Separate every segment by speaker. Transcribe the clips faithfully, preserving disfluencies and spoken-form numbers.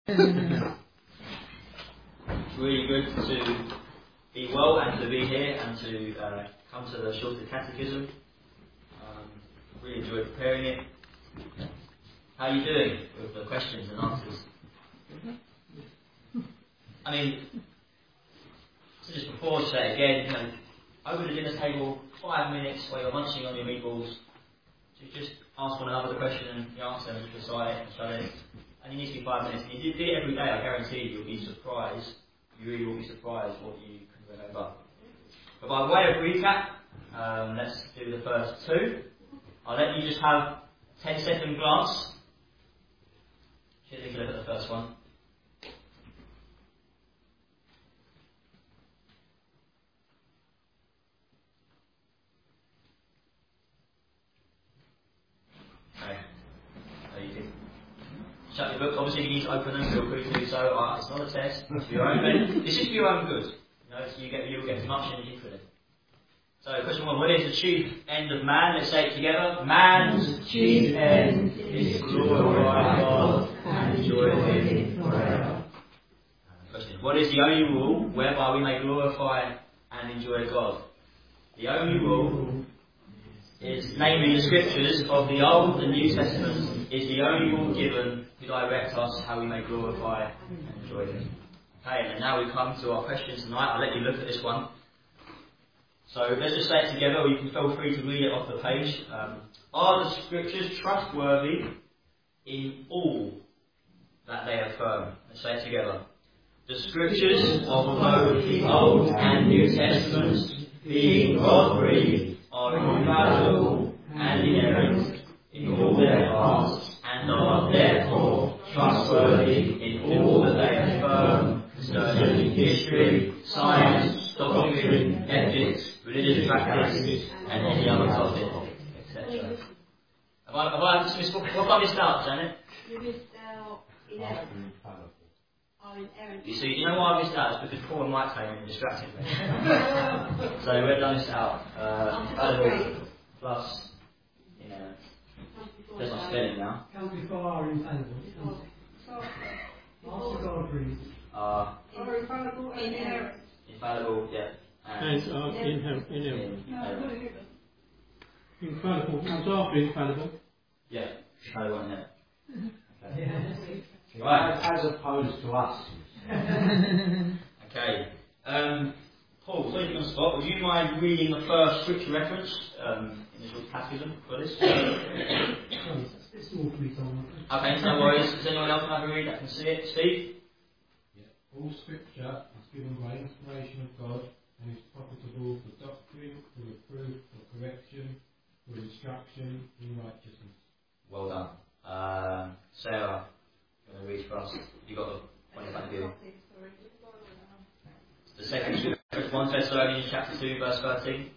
Speaker 1: It's really good to be well and to be here and to uh, come to the Shorter Catechism. Um, really enjoyed preparing it. How are you doing with the questions and answers? I mean, so just before I say again, you know, over the dinner table, five minutes while you're munching on your meatballs, so just ask one another the question and the answer and just recite it and show it. And it needs to be five minutes. And if you do it every day, I guarantee you, you'll be surprised. You really will be surprised what you can remember. But by way of recap, um, let's do the first two. I'll let you just have a ten second glance. Just take a look at the first one. Okay. So you can shut your books. Obviously, if you need to open them, feel free to do so. Uh, it's not a test. It's for your own good. It's just for your own good. You know, so you get you'll get as much energy for it. So, question one: what is the chief end of man? Let's say it together. Man's chief end is to glorify God and enjoy Him forever. Question: what is the only rule whereby we may glorify and enjoy God? The only rule is, namely, the Scriptures of the Old and New Testaments is the only rule given to direct us how we may glorify and enjoy Him. Okay, and now we come to our question tonight. I'll let you look at this one. So let's just say it together, or you can feel free to read it off the page. Um, are the Scriptures trustworthy in all that they affirm? Let's say it together. The Scriptures of both the Old and New Testaments, being God-breathed, are infallible and inerrant in all their parts, and are therefore trustworthy in all that they affirm concerning history, science, doctrine, ethics, religious practice, and any other topic, et cetera. Have I, have I just missed, what have I missed out, Janet?
Speaker 2: You missed out inerrant. Are inerrant.
Speaker 1: You see, you know why I missed out? It's because Paul and Mike came and distracted me. So where did I miss out? Uh, infallible plus, you know, there's my spelling now.
Speaker 3: Come before our infallible. After God breathed.
Speaker 1: Uh,
Speaker 2: Or infallible and inerrant.
Speaker 1: infallible, yeah.
Speaker 4: And uh, inherent, inherent.
Speaker 1: In,
Speaker 4: Infallible. Comes after infallible.
Speaker 1: yeah, infallible and inerrant. Okay.
Speaker 3: Yeah.
Speaker 1: Right.
Speaker 5: As opposed to us.
Speaker 1: Okay. Um, Paul, so you're on the spot. Would you mind reading the first scripture reference um, in the short catechism for this?
Speaker 3: It's awfully long.
Speaker 1: Okay, no worries. Does anyone else have a read that can see it? Steve?
Speaker 6: Yeah. All scripture is given by inspiration of God and is profitable for doctrine, for reproof, for correction, for instruction in righteousness.
Speaker 1: Well done. Um, Sarah, you want to read for us? You got the one in front of you. The second scripture, First Thessalonians chapter two, verse thirteen.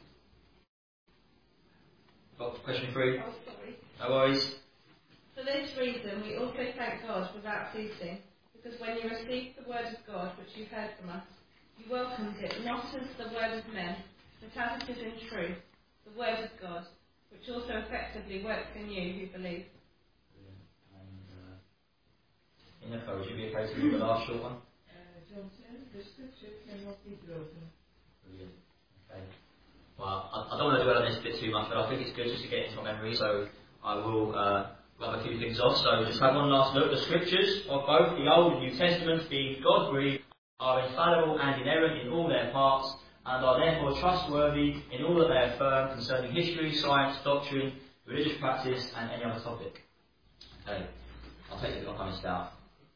Speaker 1: Got question three?
Speaker 2: Oh, sorry.
Speaker 1: No worries.
Speaker 2: For this reason, we also thank God without ceasing, because when you received the word of God, which you heard from us, you welcomed it not as the word of men, but as it is in truth, the word of God, which also effectively works in you who believe.
Speaker 1: And, uh, in the code, would you be okay to read the last short one?
Speaker 7: John ten, the scripture cannot be broken.
Speaker 1: Brilliant. Okay. Well, I, I don't want to dwell on this a bit too much, but I think it's good just to get into my memory, so I will uh, rub a few things off. So just have one last look. The Scriptures of both the Old and New Testaments, being God-breathed, are infallible and inerrant in all their parts, and are therefore trustworthy in all that they affirm concerning history, science, doctrine, religious practice, and any other topic. Okay, I'll take it off I missed out.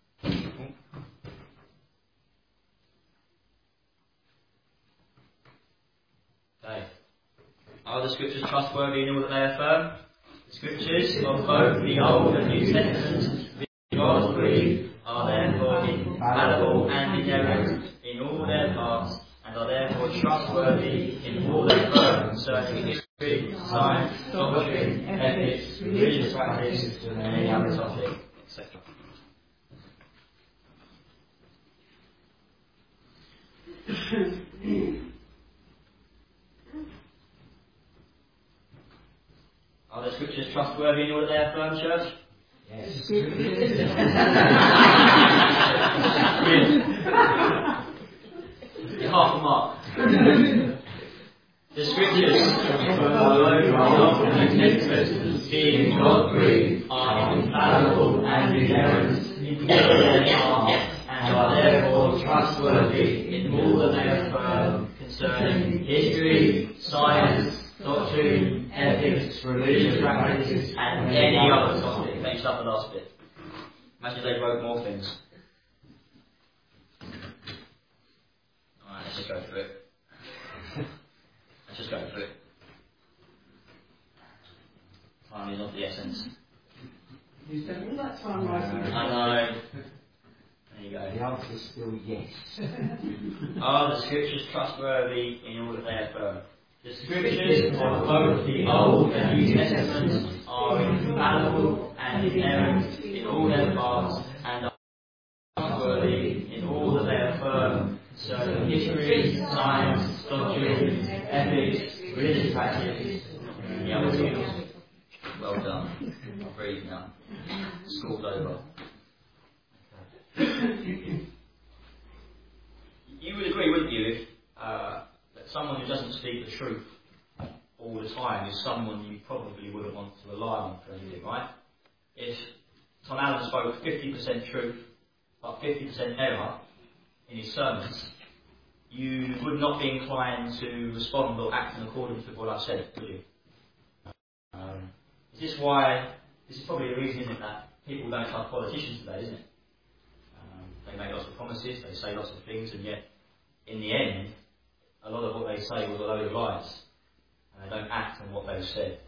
Speaker 1: Okay. Are the Scriptures trustworthy in all that they affirm? The Scriptures of both the Old and New Testaments, being God-breathed, are therefore infallible and inerrant in all their parts, and are therefore trustworthy in all they affirm concerning history, science, doctrine, ethics, religious practice, and any other topic, et cetera. Are the Scriptures trustworthy in all that they affirm, church?
Speaker 5: Yes.
Speaker 1: all that they are, and are therefore trustworthy in all that they affirm concerning history, science, doctrine, ethics, religious practices, and any other topic. Finish up the last bit. Imagine they wrote more things. Alright, let's just go through it. Let's just go through it. Time is of the essence.
Speaker 7: You spent all that time writing it.
Speaker 1: I know. There you go.
Speaker 5: The answer is still yes.
Speaker 1: Are the scriptures trustworthy in all that they affirm? The scriptures of both the Old and New Testaments are infallible and inerrant in all their parts, and are trustworthy in all that they affirm concerning history, science, doctrine, ethics, religious practices, and the other fields. Well done. I'll breathe now. School's over. You would agree, wouldn't you, if uh, that someone who doesn't speak the truth all the time is someone you probably wouldn't want to rely on for anything, right? If Tom Allen spoke fifty percent truth but fifty percent error in his sermons, you would not be inclined to respond or act in accordance with what I've said, would you? Um, is this why, this is probably the reason, isn't it, that people don't trust politicians today, isn't it? Um, they make lots of promises, they say lots of things, and yet, in the end, a lot of what they say was a load of lies, and they don't act on what they've said.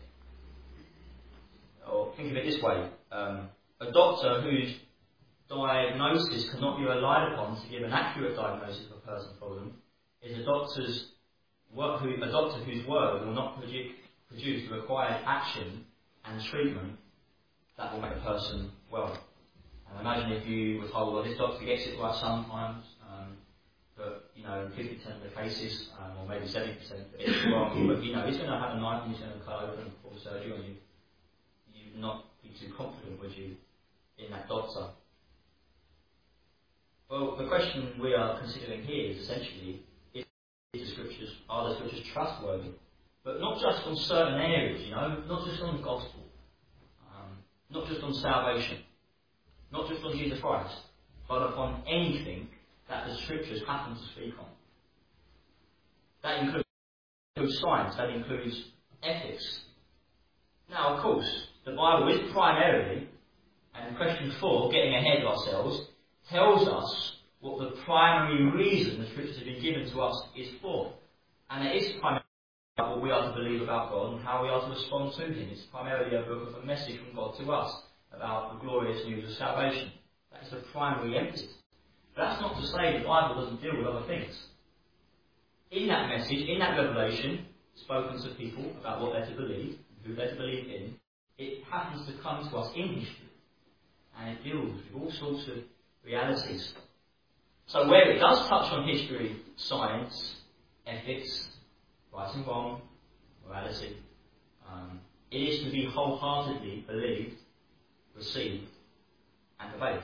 Speaker 1: Or think of it this way, um, a doctor whose diagnosis cannot be relied upon to give an accurate diagnosis of a person's problem is a doctor's work, who, a doctor whose word will not produce, produce the required action and treatment that will make a person well. And imagine if you were told, well, this doctor gets it right sometimes, um, but, you know, in fifty percent of the cases, um, or maybe seventy percent, it's wrong, but, you know, he's going to have a knife and he's going to cut open before surgery on you. You'd not be too confident, would you, in that doctor? Well, the question we are considering here is essentially, is the scriptures, are the scriptures trustworthy? But not just on certain areas, you know, not just on the gospel, um, not just on salvation, not just on Jesus Christ, but upon anything that the scriptures happen to speak on. That includes science, that includes ethics. Now, of course, the Bible is primarily, and question four, getting ahead of ourselves, tells us what the primary reason the scriptures have been given to us is for. And it is primarily what we are to believe about God and how we are to respond to Him. It's primarily a book of a message from God to us about the glorious news of salvation. That is the primary emphasis. But that's not to say the Bible doesn't deal with other things. In that message, in that revelation, spoken to people about what they're to believe, who they're to believe in, it happens to come to us in history. And it deals with all sorts of realities. So where it does touch on history, science, ethics, right and wrong, morality, um, it is to be wholeheartedly believed, received, and obeyed.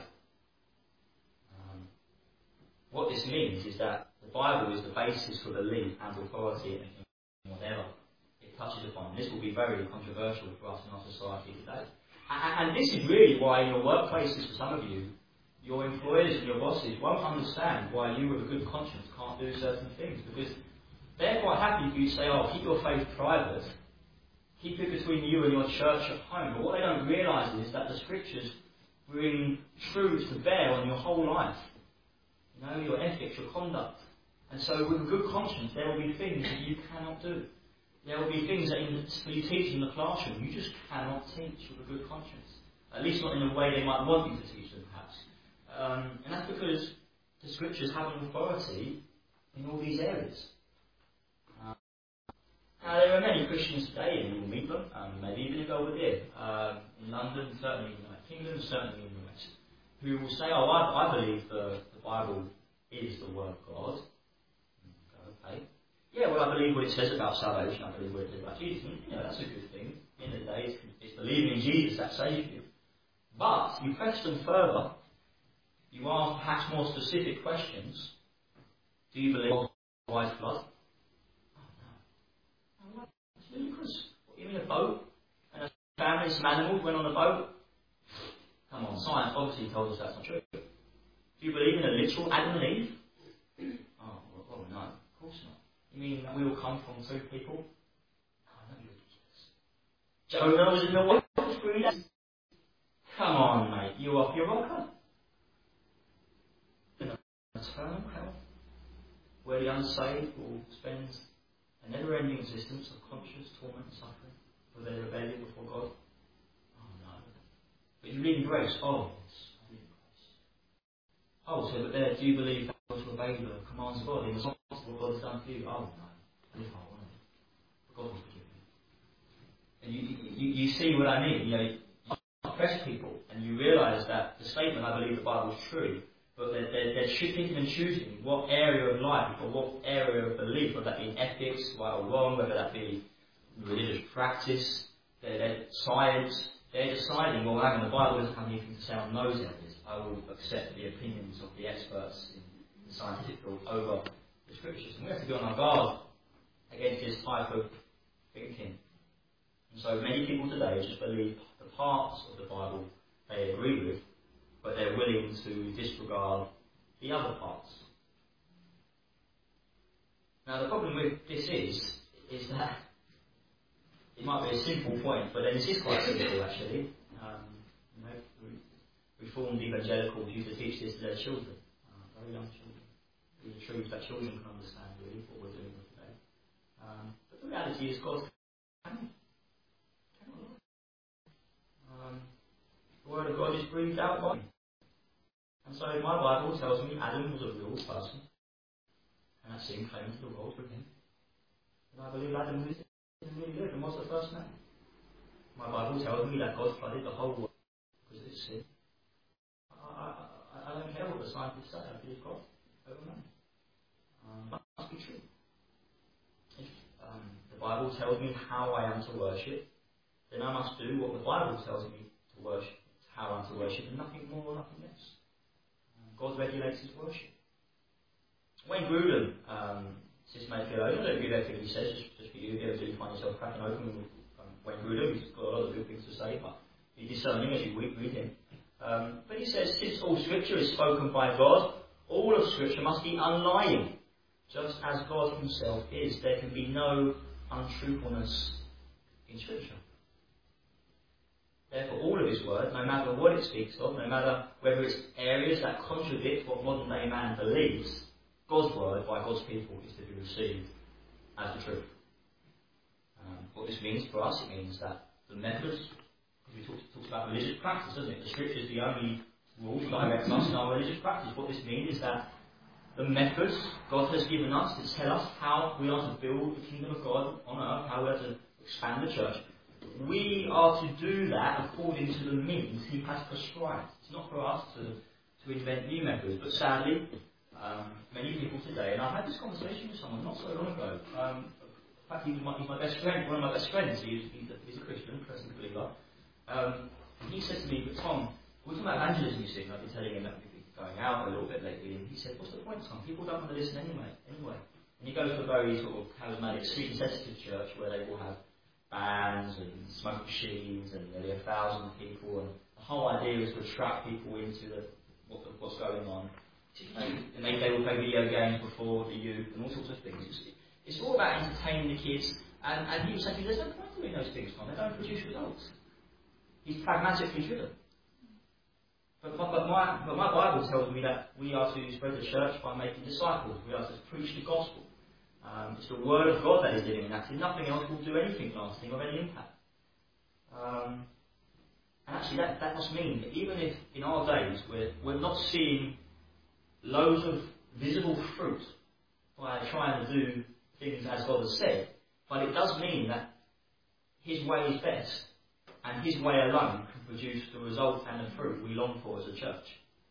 Speaker 1: Um, what this means is that the Bible is the basis for belief and authority in whatever it touches upon. This will be very controversial for us in our society today. And, and this is really why in your workplaces, for some of you, your employers and your bosses won't understand why you with a good conscience can't do certain things, because they're quite happy for you to say, oh, keep your faith private, keep it between you and your church at home. But what they don't realise is that the scriptures bring truth to bear on your whole life. You know, your ethics, your conduct. And so with a good conscience, there will be things that you cannot do. There will be things that in the, you teach in the classroom, you just cannot teach with a good conscience. At least not in the way they might want you to teach them, perhaps. Um, and that's because the scriptures have an authority in all these areas. Uh, now, there are many Christians today in Northern England, um, maybe even in Belvedere, uh, in London, certainly in the United Kingdom, certainly in the West, who will say, oh, I, I believe the, the Bible is the Word of God. Okay. Yeah, well, I believe what it says about salvation, I believe what it says about Jesus. And, you know, that's a good thing. At the end of the day, it's, it's believing in Jesus that saves you. But you press them further. You ask perhaps more specific questions. Do you believe in wise blood? Oh, no. Oh, it's ludicrous. What, you mean a boat? And a family, some animals went on a boat? Come on, science obviously tells us that's not true. Do you believe in a literal Adam and Eve? Oh, well, well no, of course not. You mean that we all come from two people? No, don't be ridiculous. Jonah was in the whale for three days. Come on, mate, you off your rocker. Eternal hell, where the unsaved will spend a never-ending existence of conscious torment and suffering for their rebellion before God. Oh no. But you believe in grace? Oh yes, I believe in grace. Oh, so but there, do you believe that God to obey the commands of God in response to what God has done for you? Oh no, I live how I want to. But God will forgive me. And you, you, you see what I mean? You know, you oppress people, and you realise that the statement, I believe the Bible is true. But they're, they're, they're picking and choosing what area of life or what area of belief, whether that be in ethics, right or wrong, whether that be religious practice, they're, they're science, they're deciding, well, hang on, the Bible doesn't have anything to say on those areas. I will accept the opinions of the experts in the scientific field over the scriptures. And we have to be on our guard against this type of thinking. And so many people today just believe the parts of the Bible they agree with, but they're willing to disregard the other parts. Now the problem with this is, is that it might be a simple point, but then this is quite simple actually. Um, you know, Reformed evangelicals used to teach this to their children, uh, very young children. These are truths that children can understand really, what we're doing with today. Um, but the reality is God can, cannot lie. Um, the Word of God is breathed out by Him. And so my Bible tells me Adam was a real person, and that sin came into the world with him. And I believe Adam lived and really lived and was the first man. My Bible tells me that God flooded the whole world because of his sin. I, I, I don't care what the scientists say, I believe God over man. Um, that must be true. If um, the Bible tells me how I am to worship, then I must do what the Bible tells me to worship, how I am to worship, and nothing more or nothing less. God regulates his worship. Wayne Grudem, um, systematic theologian, I don't agree with everything he says, just, just for you, if you ever do find yourself cracking open with um, Wayne Grudem, he's got a lot of good things to say, but be discerning as you read him. Um, but he says, since all scripture is spoken by God, all of scripture must be unlying, just as God himself is. There can be no untruthfulness in scripture. Therefore, all of his word, no matter what it speaks of, no matter whether it's areas that contradict what modern day man believes, God's word by God's people is to be received as the truth. Um, what this means for us, it means that the methods, because we talked, talked about religious practice, doesn't it? The scripture is the only rule to direct us in our religious practice. What this means is that the methods God has given us to tell us how we are to build the kingdom of God on earth, how we are to expand the church, we are to do that according to the means he has prescribed. It's not for us to, to invent new methods, but sadly, um, many people today, and I had this conversation with someone not so long ago. Um, in fact, he was my, he's my best friend, one of my best friends. He's, he's, a, he's a Christian, present believer. Um, and he said to me, but Tom, we're talking about evangelism, you see, and I've been telling him that we've been going out a little bit lately, and he said, what's the point, Tom? People don't want to listen anyway. anyway. And he goes to a very sort of charismatic, sweet and sensitive church where they will have bands and smoke machines and nearly a thousand people, and the whole idea is to attract people into the, what the, what's going on. And they, they will play video games before the youth and all sorts of things. It's, it's all about entertaining the kids, and, and he was saying, there's no point doing those things, Tom. They don't produce results. He's pragmatically driven. But, but, but, my, but my Bible tells me that we are to spread the church by making disciples. We are to preach the gospel. Um, it's the word of God that is living in that. Nothing else will do anything lasting of any impact. Um, and actually that, that must mean that even if in our days we're, we're not seeing loads of visible fruit by trying to do things as God has said, but it does mean that his way is best, and his way alone can produce the result and the fruit we long for as a church.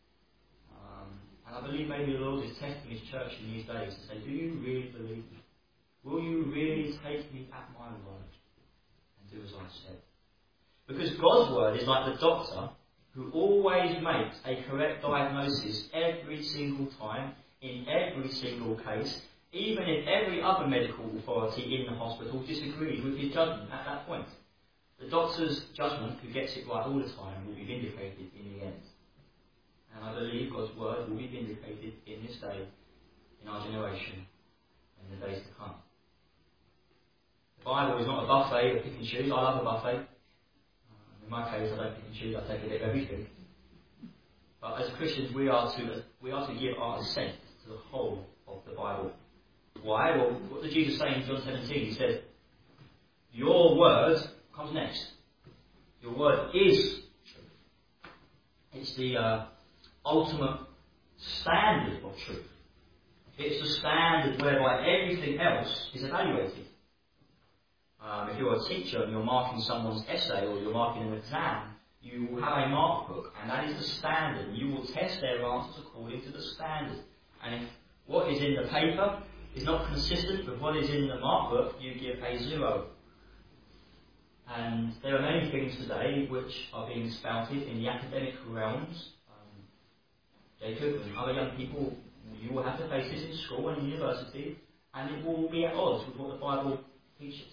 Speaker 1: And I believe maybe the Lord is testing his church in these days to say, do you really believe me? Will you really take me at my word and do as I said? Because God's word is like the doctor who always makes a correct diagnosis every single time, in every single case, even if every other medical authority in the hospital disagrees with his judgment at that point. The doctor's judgment, who gets it right all the time, will be vindicated in the end. And I believe God's word will be vindicated in this day, in our generation, in the days to come. The Bible is not a buffet of pick and choose. I love a buffet. Um, in my case, I don't pick and choose. I take a bit of everything. But as Christians, we are to we are to give our assent to the whole of the Bible. Why? Well, what did Jesus say in John seventeen? He said, "Your word comes next. Your word is truth." It's the uh, ultimate standard of truth. It's the standard whereby everything else is evaluated. Um, if you're a teacher and you're marking someone's essay or you're marking an exam, you will have a mark book, and that is the standard. You will test their answers according to the standard. And if what is in the paper is not consistent with what is in the mark book, you give a zero. And there are many things today which are being spouted in the academic realms. Um, Jacob and other young people, you will have to face this in school and university, and it will be at odds with what the Bible teaches.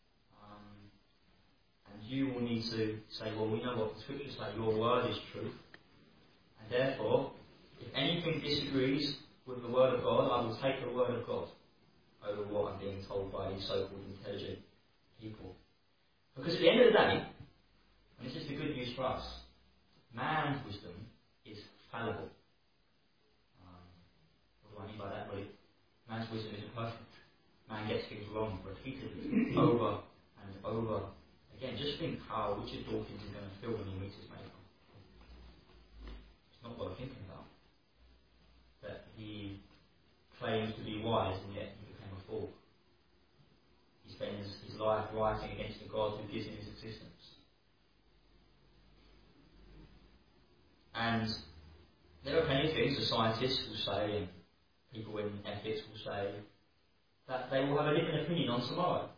Speaker 1: You will need to say, well, we know what the scriptures say, your word is truth. And therefore, if anything disagrees with the word of God, I will take the word of God over what I'm being told by these so-called intelligent people. Because at the end of the day, and this is the good news for us, man's wisdom is fallible. Um, what do I mean by that? Well, man's wisdom isn't perfect. Man gets things wrong repeatedly, over and over. Again, just think how Richard Dawkins is going to feel when he meets his maker. It's not worth thinking about. That he claims to be wise and yet he became a fool. He spends his life writing against the God who gives him his existence. And there are plenty of things the scientists will say and people in ethics will say that they will have a different opinion on tomorrow.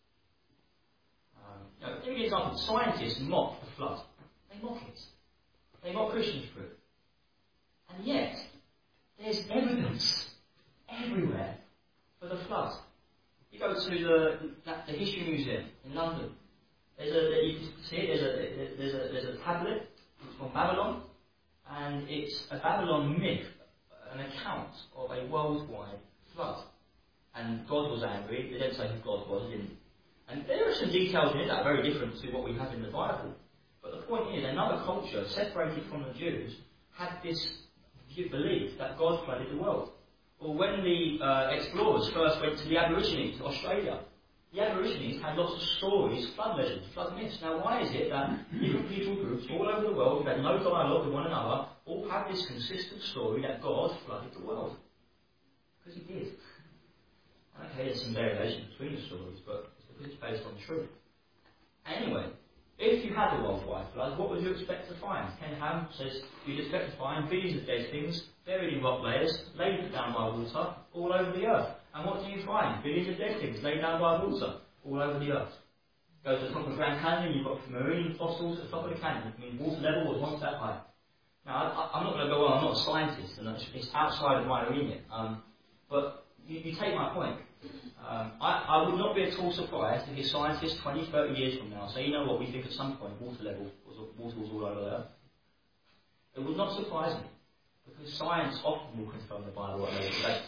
Speaker 1: Now, give you an example. Scientists mock the flood. They mock it. They mock Christians for it. And yet, there's evidence everywhere for the flood. You go to the, the History Museum in London. There's a, you can see it, there's a, there's a, there's a tablet. It's from Babylon. And it's a Babylon myth, an account of a worldwide flood. And God was angry. They don't say who God was. They didn't. And there are some details in it that are very different to what we have in the Bible. But the point is, another culture, separated from the Jews, had this belief that God flooded the world. Or when the uh, explorers first went to the Aborigines, Australia, the Aborigines had lots of stories, flood legends, flood myths. Now why is it that different people groups all over the world who had no dialogue with one another all have this consistent story that God flooded the world? Because he did. Okay, there's some variation between the stories, but because it's based on truth. Anyway, if you had a worldwide flood, what would you expect to find? Ken Ham says you'd expect to find billions of dead things buried in rock layers, laid down by water, all over the earth. And what do you find? Billions of dead things laid down by water, all over the earth. Go to the top of Grand Canyon, you've got marine fossils at the top of the canyon. I mean, water level was once that high. Now, I, I'm not going to go on, I'm not a scientist, and it's, it's outside of my remit. Um, but you, you take my point. Um, I, I would not be at all surprised if scientists twenty, thirty years from now say, you know what, we think at some point water level was, water was all over the earth. It would not surprise me, because science often will confirm the Bible at a later date.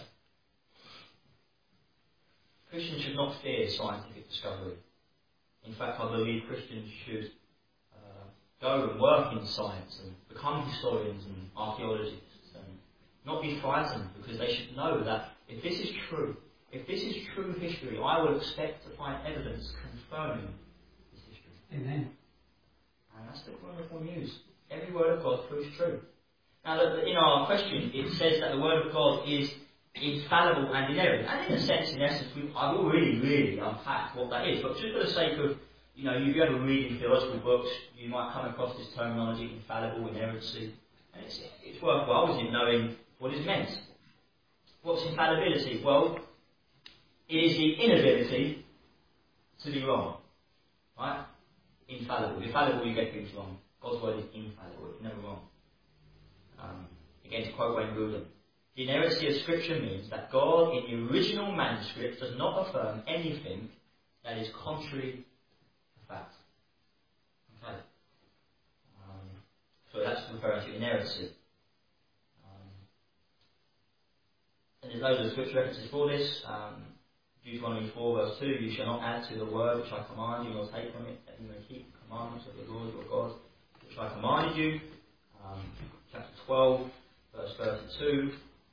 Speaker 1: Christians should not fear scientific discovery. In fact, I believe Christians should uh, go and work in science and become historians and archaeologists and not be frightened, because they should know that if this is true, if this is true history, I will expect to find evidence confirming this history.
Speaker 3: Amen.
Speaker 1: And that's the wonderful news. Every word of God proves true. Now, in our question, it says that the word of God is infallible and inerrant. And in a sense, in essence, we, I will really, really unpack what that is. But just for the sake of, you know, if you ever read in theological books, you might come across this terminology, infallible, inerrancy. And it's, it's worthwhile, isn't it, knowing what is meant. What's infallibility? Well, it is the inability to be wrong. Right? Infallible. Infallible, you get things wrong. God's word is infallible. It's never wrong. Um, again, to quote Wayne Grudem, the inerrancy of Scripture means that God, in the original manuscript, does not affirm anything that is contrary to fact. So that's referring to inerrancy. Um, and there's loads of scripture references for this. Um, Deuteronomy four verse two, you shall not add to the word which I command you, nor take from it, that you may keep the commandments of the Lord your God, which I commanded you. Um, chapter twelve, verse thirty-two.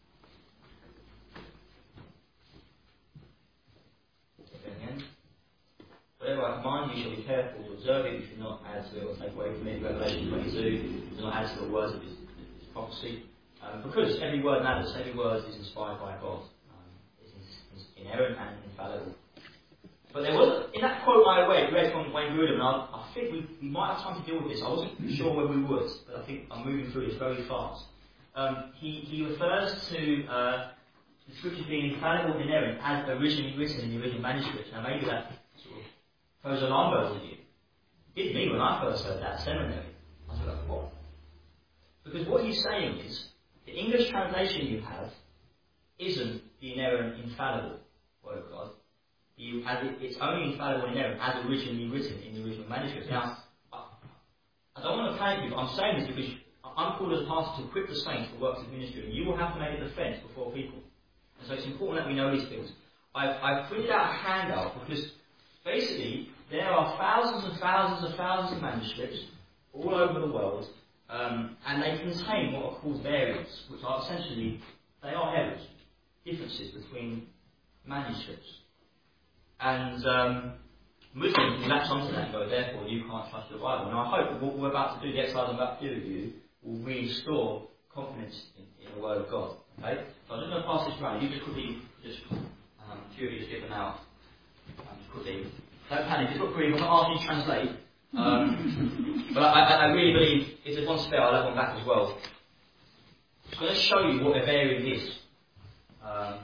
Speaker 1: Again. Whatever I command you, shall be careful to observe it. You should not add to it or take away from it. Revelation twenty-two, do not add to the words of his, his prophecy. Um, because every word matters, every word is inspired by God. Um, it's inerrant and infallible. But there was, in that quote I read, read from Wayne Grudem, and I, I think we, we might have time to deal with this. I wasn't sure whether we would, but I think I'm moving through this very fast. Um, he, he refers to uh, the scriptures being infallible and inerrant as originally written in the original manuscript. Now maybe that sort of throws alarm bells with you. It did me when I first heard that at seminary. I was like, what? Because what he's saying is, the English translation you have isn't the inerrant, infallible word of God. You, as it, it's only infallible and inerrant as originally written in the original manuscript. Now, I, I don't want to panic you, but I'm saying this because I'm called as a pastor to equip the saints for works of ministry, and you will have to make a defence before people. And so it's important that we know these things. I've, I've printed out a handout because basically there are thousands and thousands and thousands of manuscripts all over the world, um, and they contain what are called variants, which are essentially, they are errors, differences between manuscripts. And um, Muslims will latch onto that and go, therefore you can't trust the Bible. And I hope that what we're about to do, the exercise I'm about to do with you, will restore confidence in, in the Word of God. Okay? So I'm just going to pass this around. You just quickly, just, um, a few of you just get them out. Um, just quickly. Don't panic, it's not grief, I'm not asking you to translate. Um, but I, I, I really believe if there's one spare, I'll have one back as well. I'm going to show you what a variant is. Um,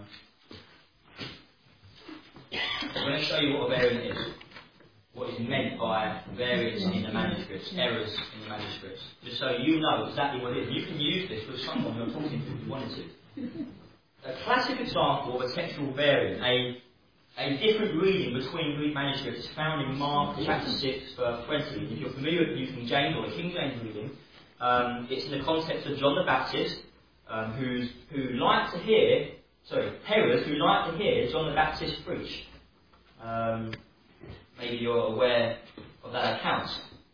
Speaker 1: I'm going to show you what a variant is. What is meant by variants in the manuscripts, errors in the manuscripts. Just so you know exactly what it is. You can use this with someone you're talking to if you wanted to. A classic example of a textual variant, a, a different reading between Greek manuscripts, is found in Mark chapter six, verse twenty. If you're familiar with the New King James or the King James reading, um, it's in the context of John the Baptist, um, who's, who liked to hear, sorry, Herod, who liked to hear John the Baptist preach. Um, maybe you're aware of that account.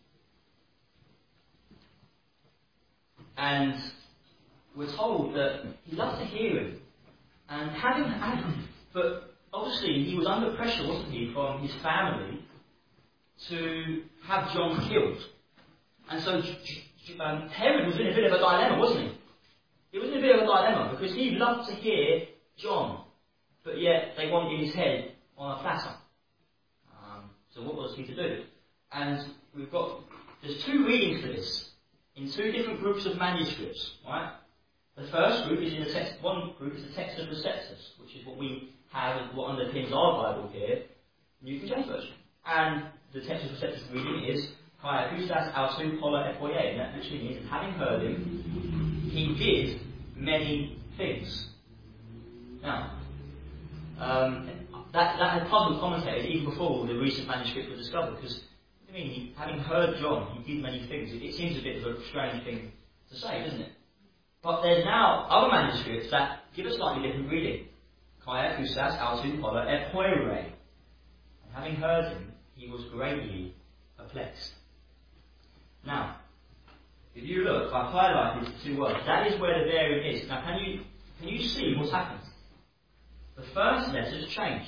Speaker 1: And we're told that he loved to hear him. And having had, but obviously he was under pressure, wasn't he, from his family to have John killed. And so um, Herod was in a bit of a dilemma, wasn't he? He was in a bit of a dilemma because he loved to hear John, but yet they wanted his head on a platter. Um, so what was he to do? And we've got, there's two readings for this, in two different groups of manuscripts, right? The first group is in the text, one group is the Textus Receptus, which is what we have as what underpins our Bible here, New King James Version. And the Textus Receptus reading is, Kai akustas autou pola epoie, and that literally means, having heard him, he did many things. Now, um, that, that had puzzled commentators even before the recent manuscripts were discovered, because, I mean, he, having heard John, he did many things. It, it seems a bit of a strange thing to say, doesn't it? But there's now other manuscripts that give a slightly different reading. Kai akustas autou pola epoire. And having heard him, he was greatly perplexed. Now, if you look, I've highlighted the two words. That is where the variant is. Now, can you can you see what's happened? The first letter's changed.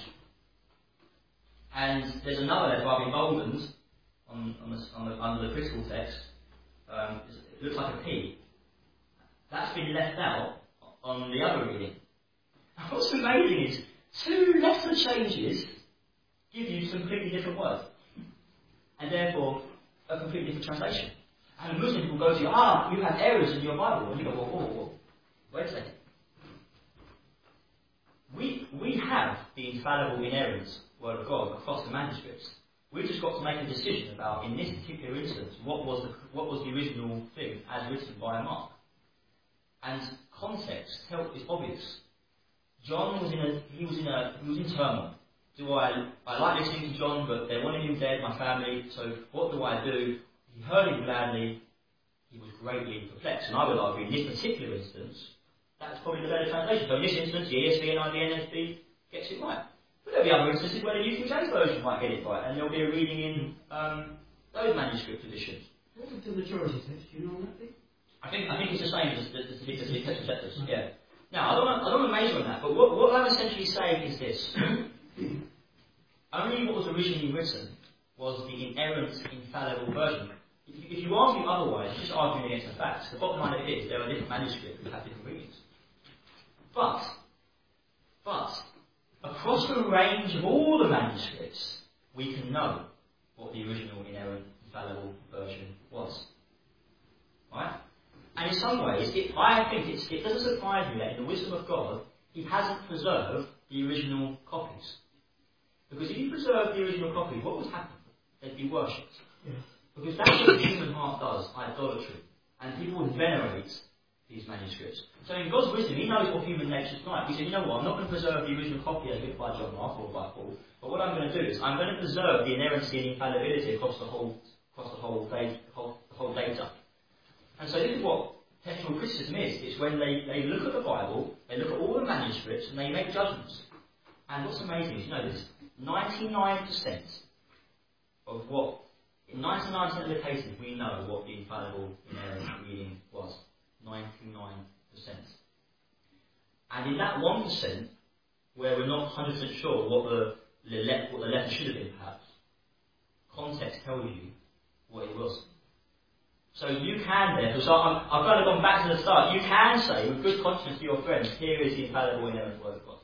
Speaker 1: And there's another letter I've emboldened on, on the, on the, under the critical text. Um, it looks like a P. That's been left out on the other reading. And what's amazing is two letter changes give you some completely different words. And therefore, a completely different translation. And Muslims will go to you, ah, you have errors in your Bible. And you go, whoa, whoa, whoa. Wait a second. We, we have the infallible, inerrant Word of God across the manuscripts. We've just got to make a decision about, in this particular instance, what was the, what was the original thing as written by Mark. And context help is obvious. John was in a he was in a he was in turmoil. Do I I like listening to John, but they wanted him dead, my family, so what do I do? He heard him gladly, he was greatly perplexed. And I would argue in this particular instance, that's probably the better translation. So in this instance, the E S V and I V N S B gets it right. But there'll be other instances where the New King James Version might get it right, and there'll be a reading in um, those manuscript editions.
Speaker 3: What was the majority text? Do you know on that bit?
Speaker 1: I think I think it's the same as the, the, the, the text of chapters. Yeah. Now I don't want, I don't want to major on that, but what, what I'm essentially saying is this: only what was originally written was the inerrant, infallible version. If, if you argue otherwise, you're just arguing against the facts. The bottom line of it is there are different manuscripts that have different readings. But, but across the range of all the manuscripts, we can know what the original inerrant, infallible version was. Right? And in some ways, it, I think it's, it doesn't surprise me that in the wisdom of God, He hasn't preserved the original copies. Because if He preserved the original copy, what would happen? They'd be worshipped.
Speaker 3: Yeah.
Speaker 1: Because that's what the human heart does, idolatry. And people would venerate these manuscripts. So in God's wisdom, He knows what human nature's like. He said, you know what, I'm not going to preserve the original copy as written by John Mark or by Paul, but what I'm going to do is I'm going to preserve the inerrancy and infallibility across the whole, across the whole, data, whole, the whole data. And so this is what textual criticism is. It's when they, they look at the Bible, they look at all the manuscripts, and they make judgments. And what's amazing is, you know this, ninety-nine percent of what, in ninety-nine percent of the cases, we know what the infallible inerrant reading was. ninety-nine percent. And in that one percent, where we're not one hundred percent sure what the, the, le- what the letter should have been perhaps, context tells you what it was. So you can therefore, so I'm, I've kind of gone back to the start, you can say with good conscience to your friends, here is the infallible inerrant word of God.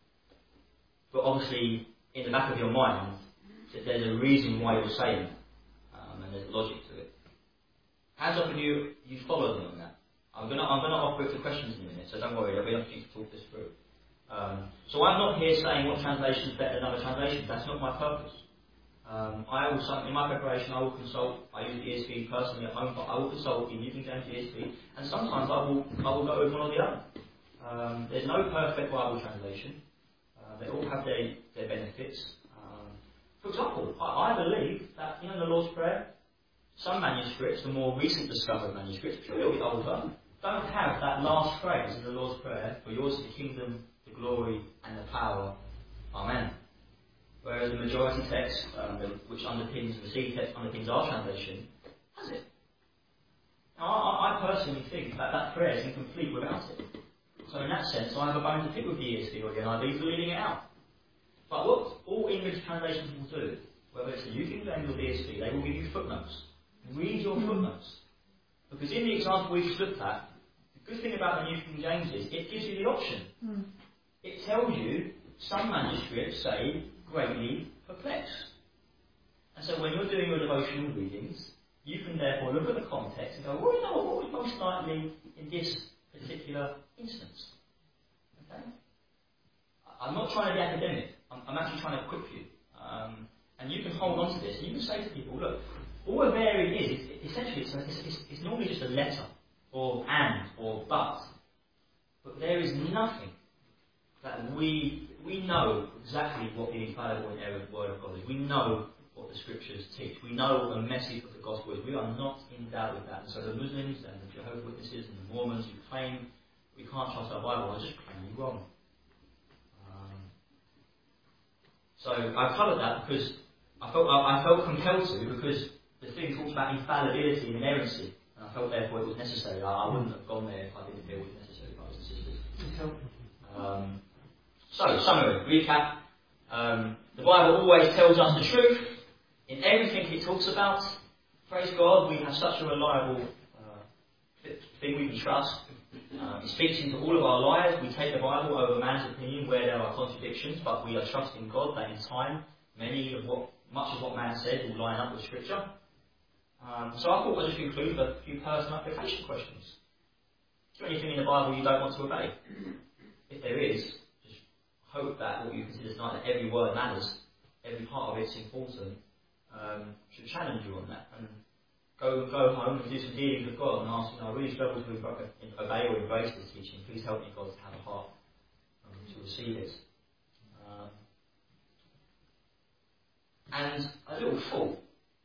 Speaker 1: But obviously, in the back of your mind, there's a reason why you're saying that, um, and there's logic to it. Hands up if you, you follow me on that. I'm going to I'm gonna offer it to questions in a minute, so don't worry, there'll be an opportunity to talk this through. Um, so I'm not here saying what translation is better than other translations, that's not my purpose. Um, I will, in my preparation, I will consult, I use the E S V personally at home, but I will consult the New King James E S V, and sometimes I will, I will go with one or the other. Um, there's no perfect Bible translation. Uh, they all have their, their benefits. Um, for example, I, I believe that, you know, the Lord's Prayer, some manuscripts, the more recent discovered manuscripts, which are a little bit older, don't have that last phrase in the Lord's Prayer, for yours is the kingdom, the glory, and the power. Amen. Whereas the majority text, um, which underpins, the C text underpins our translation, has it. Now, I, I personally think that that prayer is incomplete without it. So in that sense, I have a bone to pick with the E S V or the N I V for leaving it out. But what all English translations will do, whether it's the New King James or the E S V, they will give you footnotes. Read your footnotes. Because in the example we just looked at, the good thing about the New King James is it gives you the option. Mm. It tells you some manuscripts say greatly perplexed. And so when you're doing your devotional readings, you can therefore look at the context and go, well, you know what, what was most likely in this particular instance? Okay? I'm not trying to be academic. I'm, I'm actually trying to equip you. Um, and you can hold on to this and you can say to people, look, all a variant is, it's, essentially, it's, it's, it's, it's normally just a letter, or and, or but. But there is nothing that we we know exactly what the infallible and inerrant word of God is. We know what the scriptures teach. We know what the message of the gospel is. We are not in doubt with that. And so the Muslims and the Jehovah's Witnesses and the Mormons who claim we can't trust our Bible are just plainly wrong. Um, so I covered that because I felt I, I felt compelled to, because the thing talks about infallibility and inerrancy, and I felt therefore it was necessary. I, I wouldn't have gone there if I didn't feel it was necessary, brothers and sisters. Um, so, summary, recap. Um, the Bible always tells us the truth in everything it talks about. Praise God, we have such a reliable uh, thing we can trust. Um, it speaks into all of our lives. We take the Bible over man's opinion where there are contradictions, but we are trusting God that in time, many of what, much of what man says will line up with Scripture. Um, so I thought I'd just conclude with a few personal application questions. Is there anything in the Bible you don't want to obey? If there is, just hope that what you consider tonight, that every word matters, every part of it's important, um, should challenge you on that. And go go home and do some dealing with God and ask, you know, I really struggle to obey or embrace this teaching. Please help me, God, to have a heart um, to receive it. Um, and a little thought.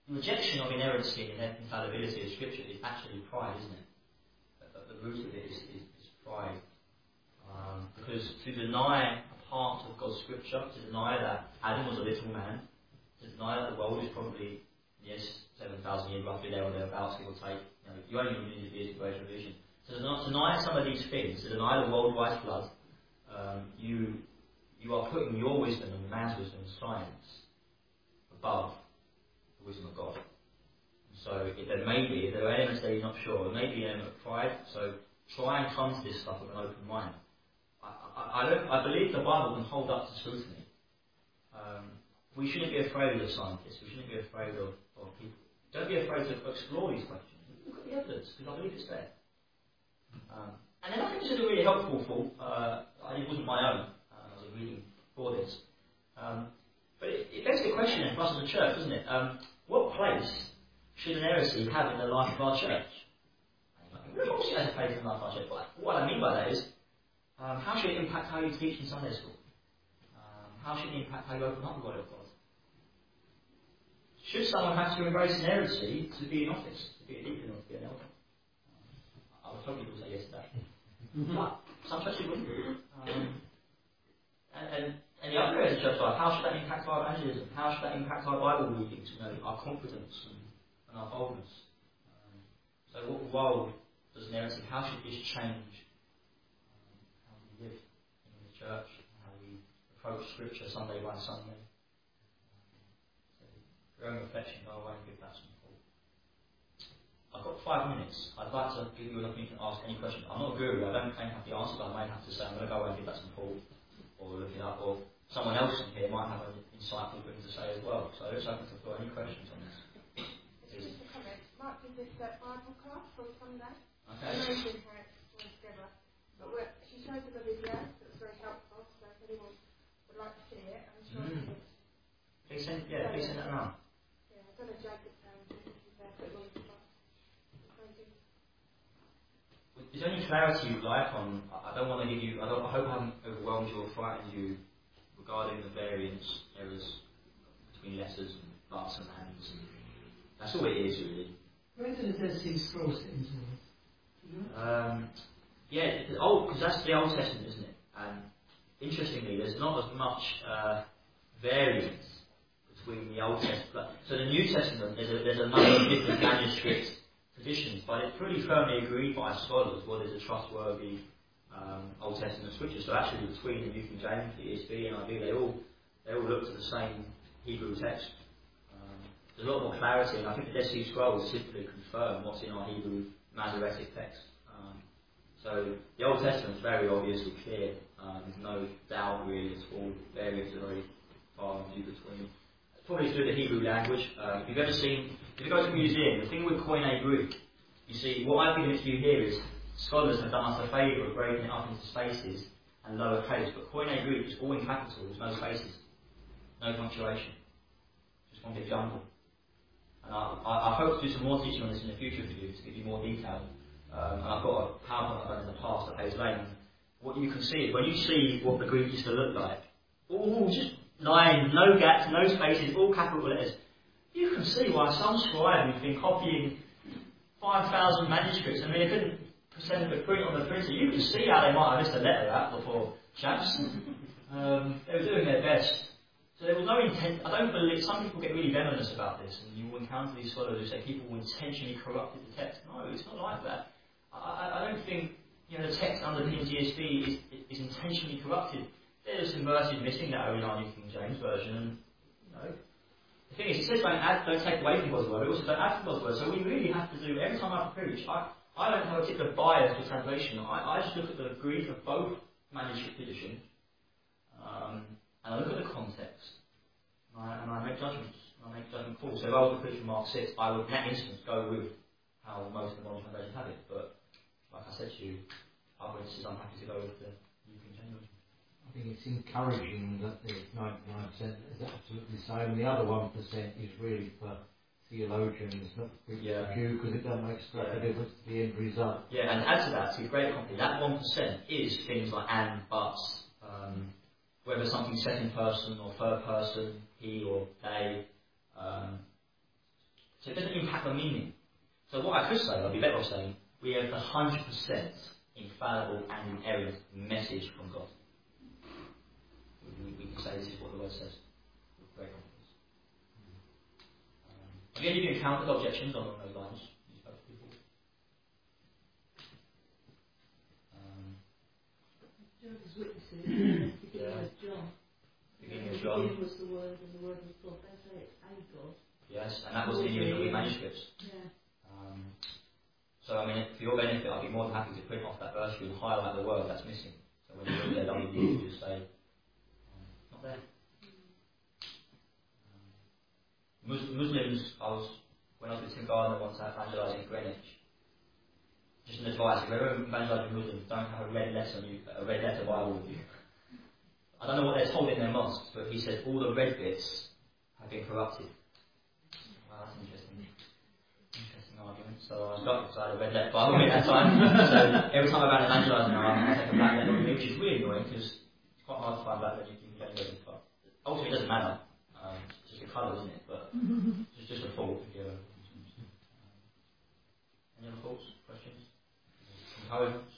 Speaker 1: rejection of inerrancy and infallibility of Scripture is actually pride, isn't it? At the root of it is, is, is pride. Um, because to deny a part of God's Scripture, to deny that Adam was a little man, to deny that the world is probably, yes, seven thousand years roughly there or thereabouts, give or take, you know, you only need years of Great Revision. To deny, deny some of these things, to deny the worldwide flood, um, you you are putting your wisdom and man's wisdom and science above the wisdom of God. So if there may be, if there are elements that you're not sure, there may be an element of pride, so try and come to this stuff with an open mind. I, I, I, don't, I believe the Bible can hold up to scrutiny. Um, we shouldn't be afraid of scientists, we shouldn't be afraid of, of people. Don't be afraid to explore these questions. Look at the evidence, because I believe it's there. Um, and then I think this is a really helpful thought. Uh, it wasn't my own. Uh, I was reading for this. Um, but it, it begs the question then for us as a church, doesn't it? Um, what place should an heresy have in the life of our church? Of course it has a place in the life of our church. But what I mean by that is, um, how should it impact how you teach in Sunday school? Um, how should it impact how you open up the Word of God? Should someone have to embrace an heresy to be in office, to be a deacon or to be an elder? I would hope people say yes to that. But some churches wouldn't. Um, and, and, and the other areas of church life, how should that impact our evangelism? How should that impact our Bible readings, you know, our confidence and, and our boldness? Um, so what role does an heresy, how should this change um, how we live in the church, how we approach Scripture Sunday by Sunday? Um, so for your own reflection, go away and give that some thought. I've got five minutes. I'd like to give you an opportunity to ask any question. I'm not a guru, I don't claim to have the answer, but I may have to say I'm going to go away and give that some thought, or look it up, or someone else in here might have an insightful thing to say as well. So let's open to the floor. Any questions on this?
Speaker 2: Just a comment. Mark did this uh, Bible class on Sunday.
Speaker 1: Okay.
Speaker 2: Amazing how it's joined together. But we're, she showed them a video that was very helpful, so if anyone would like to see it, I'm sure
Speaker 1: Mm.
Speaker 2: it is.
Speaker 1: Please send, yeah, please send that around.
Speaker 2: Yeah, I don't know Jacob found it. He's there, put it on the class. Amazing.
Speaker 1: Is there any clarity you'd like on? I don't want to give you. I, don't, I hope I haven't overwhelmed you or frightened you regarding the variance errors between letters and buts and hands. And that's all it is, really.
Speaker 3: Where do the Dead Sea Scrolls fit into this? You know?
Speaker 1: Um, yeah, the old because that's the Old Testament, isn't it? And interestingly, there's not as much uh, variance between the Old Testament. So the New Testament, there's a, there's a number of different manuscript traditions, but it's pretty firmly agreed by scholars what is a trustworthy um, Old Testament scripture. So actually, between the New King James, the E S V, and I B, they all they all look to the same Hebrew text. Um, there's a lot more clarity, and I think the Dead Sea Scrolls simply confirm what's in our Hebrew Masoretic text. Um, so the Old Testament is very obviously clear. Um, there's no doubt really at all. Variants are very far and few between. Probably through the Hebrew language. Um, if you've ever seen, if you go to a museum, the thing with Koine Greek, you see, what I've given it to you here is scholars have done us a favour of breaking it up into spaces and lower case, but Koine Greek is all in capitals, no spaces, no punctuation, just one big jumble. And I, I, I hope to do some more teaching on this in the future for you to give you more detail. Um, and I've got a PowerPoint I've done in the past at Hayes Lane. What you can see is when you see what the Greek used to look like, all just lines, no gaps, no spaces, all capital letters. You can see why some scribe who's been copying five thousand manuscripts, I mean, they couldn't send the print on the printer. You can see how they might have missed a letter out before, chaps. Um, they were doing their best. So there was no intent. I don't believe, some people get really venomous about this, and you will encounter these scholars who say people intentionally corrupted the text. No, it's not like that. I, I, I don't think, you know, the text underpinning G S V is, is intentionally corrupted. There's some verses missing that are in our New King James version, and you know, the thing is, it says don't add, don't take away from God's word, but also don't add from God's word. So we really have to do every time I preach. I, I don't have a particular bias for translation. I, I just look at the Greek of both manuscript editions, um, and I look at the context, and I, and I make judgments. And I make judgment calls. So if I was to preach from Mark six, I would, in that instance, go with how most of the modern translations have it. But like I said to you, other instances, I'm happy to go with the New King James.
Speaker 5: I think it's encouraging that the ninety-nine percent is absolutely the same. The other one percent is really for theologians, not for
Speaker 1: Yeah.
Speaker 5: you, because it doesn't make such a
Speaker 1: Yeah.
Speaker 5: difference to the end result.
Speaker 1: Yeah, and add to that, to great company, that one percent is things like and, buts, um, whether something's second person or third person, he or they, um, So it doesn't impact the meaning. So what I could say, I'd be better off saying, we have the one hundred percent infallible and inerrant message from God. We, we can say this is what the word says with great confidence. Um, have you ever encountered objections along those lines? You spoke to people? Um,
Speaker 7: Jehovah's Witnesses, the beginning
Speaker 1: Yeah.
Speaker 7: of John.
Speaker 1: beginning of
Speaker 7: The
Speaker 1: John.
Speaker 7: beginning was the Word, and the Word was God. They say it's a God.
Speaker 1: Yes, and that was in the original manuscripts.
Speaker 7: Yeah.
Speaker 1: Um, so, I mean, for your benefit, I'd be more than happy to print off that verse and highlight the word that's missing. So when you read that, you can just say, um, not there. Um, Mus- Muslims, I was, when I was with Tim Gardner once, I evangelised in Greenwich. Just an advice, if you're ever evangelising Muslims, don't have a red letter, you, a red letter Bible with you. I don't know what they're told in their mosques, but he said all the red bits have been corrupted. Wow, that's interesting. Interesting argument. So I got I had a red letter Bible at that time. So every time I'm evangelising, I take a black letter with me, which is really annoying because it's quite hard to find black letter. You can get red, but ultimately it doesn't matter. Um, it's just a colour, isn't it? But it's just a thought. If you ever, any other thoughts, questions, encouragements?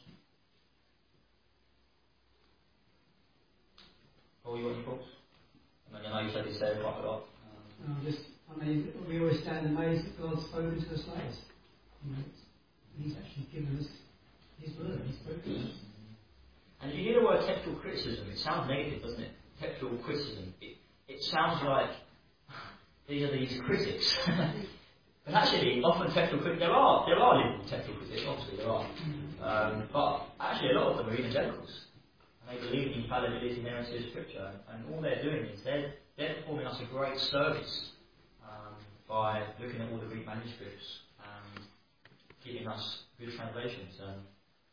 Speaker 1: Paul, you got any thoughts? I mean, I know you said this there quite a lot.
Speaker 3: Um, just, I mean, we always stand amazed that God's spoken to us like this. You know, He's actually given us His word. He spoke to us.
Speaker 1: And if you hear the word textual criticism, it sounds negative, doesn't it? Textual criticism. It, it sounds like these are these critics. But actually, often textual critics, there are, there are liberal textual critics, obviously there are. Um, but actually, a lot of them are evangelicals. And they believe in the infallibility and inerrancy of Scripture. And all they're doing is they're, they're performing us a great service um, by looking at all the Greek manuscripts and giving us good translations. And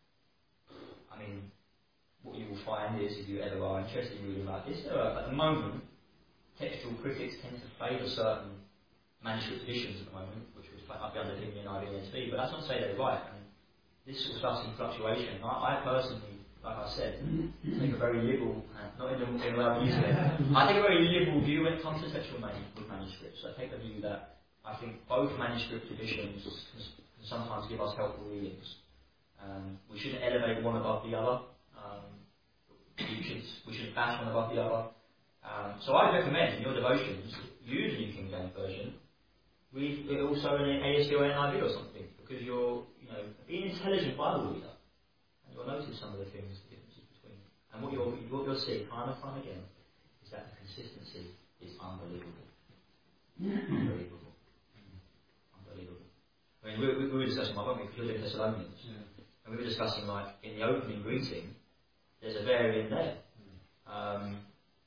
Speaker 1: I mean, what you will find is, if you ever are interested in reading about this, there are, at the moment, textual critics tend to favour certain manuscript editions at the moment, which might be under the Indian I B N S B, but that's not to say they're right. And this sort of stuff's in fluctuation. I, I personally, like I said, take a very liberal, uh, not in the, in the way I'm using it, I take a very liberal view when it comes to textual manu- manuscripts. I take the view that I think both manuscript editions can, can sometimes give us helpful readings. Um, we shouldn't elevate one above the other. Um, we, should, we shouldn't bash one above the other. Um, so I recommend in your devotions, use the New King James Version. Read it also in an A S V or N I V or something, because you're, you know, be an intelligent Bible reader, and you'll notice some of the things, the differences between. And what you'll what you'll see time and time again is that the consistency is unbelievable, unbelievable, unbelievable. I mean, we, we, we were discussing, I won't be because in Thessalonians, yeah. And we were discussing like in the opening greeting, there's a variant there. Um,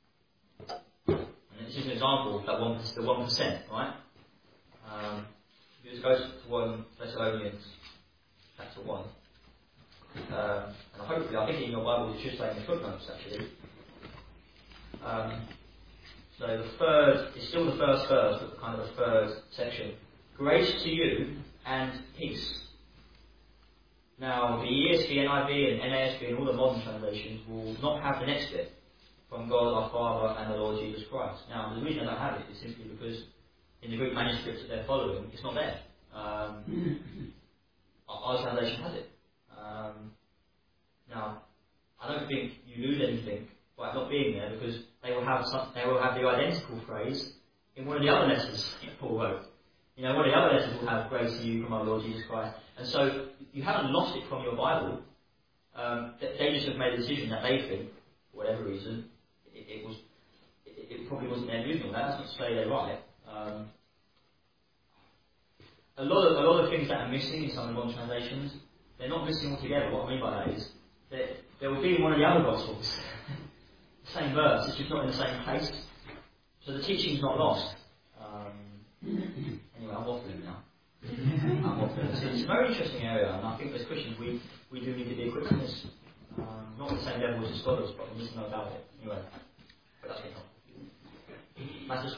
Speaker 1: and this is an example of that one, the one percent, right? Um, if you just go to one Thessalonians chapter one, um, and hopefully, I think in your Bible it should say in the footnotes actually. Um, so the third, it's still the first verse, but kind of the third section. Grace to you and peace. Now, the E S V, N I V, and N A S B, and all the modern translations will not have the next bit, from God our Father and the Lord Jesus Christ. Now, the reason I don't have it is simply because in the Greek manuscripts that they're following, it's not there. Um, our, our translation has it. Um, now, I don't think you lose anything by it not being there, because they will have some, they will have the identical phrase in one of the other letters that Paul wrote. You know, one of the other letters will have grace to you from our Lord Jesus Christ. And so, you haven't lost it from your Bible. Um, they just have made a decision that they think, for whatever reason, it, it was, it, it probably wasn't their original. That's not to say they're right. Um, a lot of a lot of things that are missing in some of the modern translations, they're not missing altogether. What I mean by that is that they will be in one of the other Gospels. The same verse, it's just not in the same place. So the teaching's not lost. Um, anyway, I'm waffling now. I'm waffling. It's, it's a very interesting area, and I think as Christians we, we do need to be equipped in this. Um, not at the same level as the scholars, but we need to know about it. Anyway, but that's it.